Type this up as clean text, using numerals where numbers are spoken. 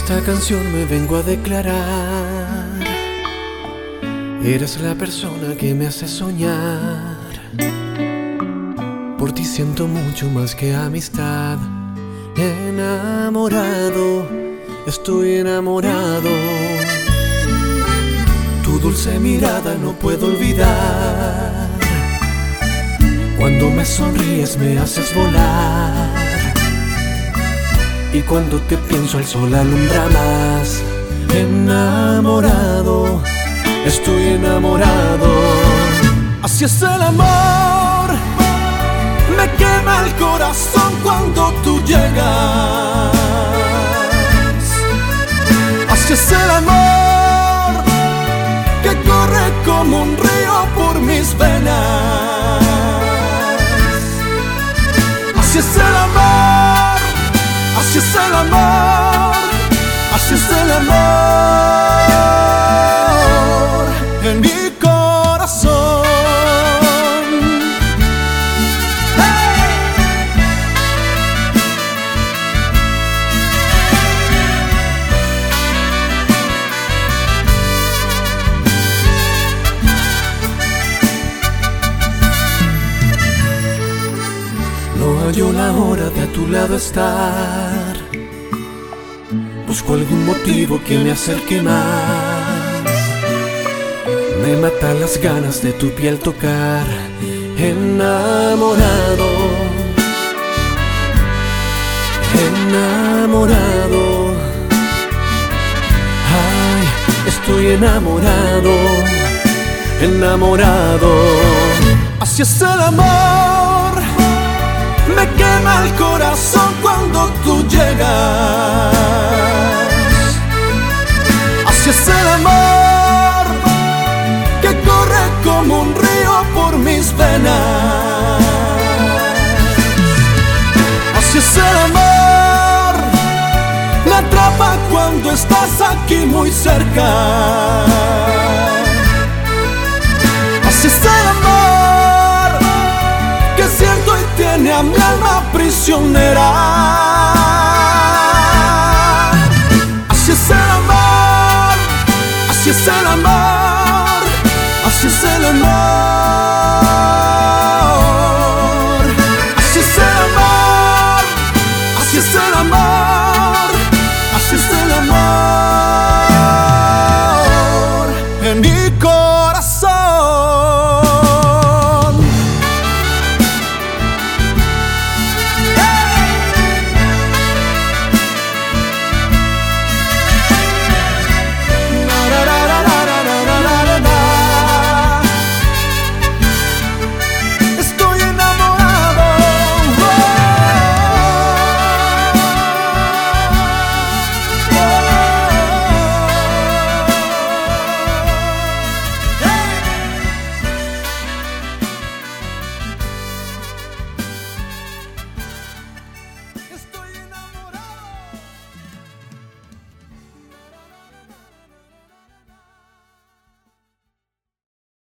esta canción me vengo a declarar. Eres la persona que me hace soñar. Por ti siento mucho más que amistad. Enamorado, estoy enamorado. Tu dulce mirada no puedo olvidar. Cuando me sonríes me haces volar. Y cuando te pienso el sol alumbra más. Enamorado, estoy enamorado. Así es el amor, me quema el corazón cuando tú llegas. Así es el amor, que corre como un río por mis venas. Así es el amor, así es el amor, así es el amor en mi corazón. No hallo la hora de a tu lado estar. Busco algún motivo que me acerque más. Me matan las ganas de tu piel tocar. Enamorado, enamorado. Ay, estoy enamorado, enamorado. Así es el amor, me quema el corazón cuando tú llegas. Así es el amor, que corre como un río por mis venas. Así es el amor, me atrapa cuando estás aquí muy cerca. Así es el amor, que siento y tiene a mi alma prisionera.